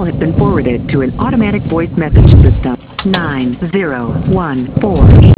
call has been forwarded to an automatic voice message system. 90148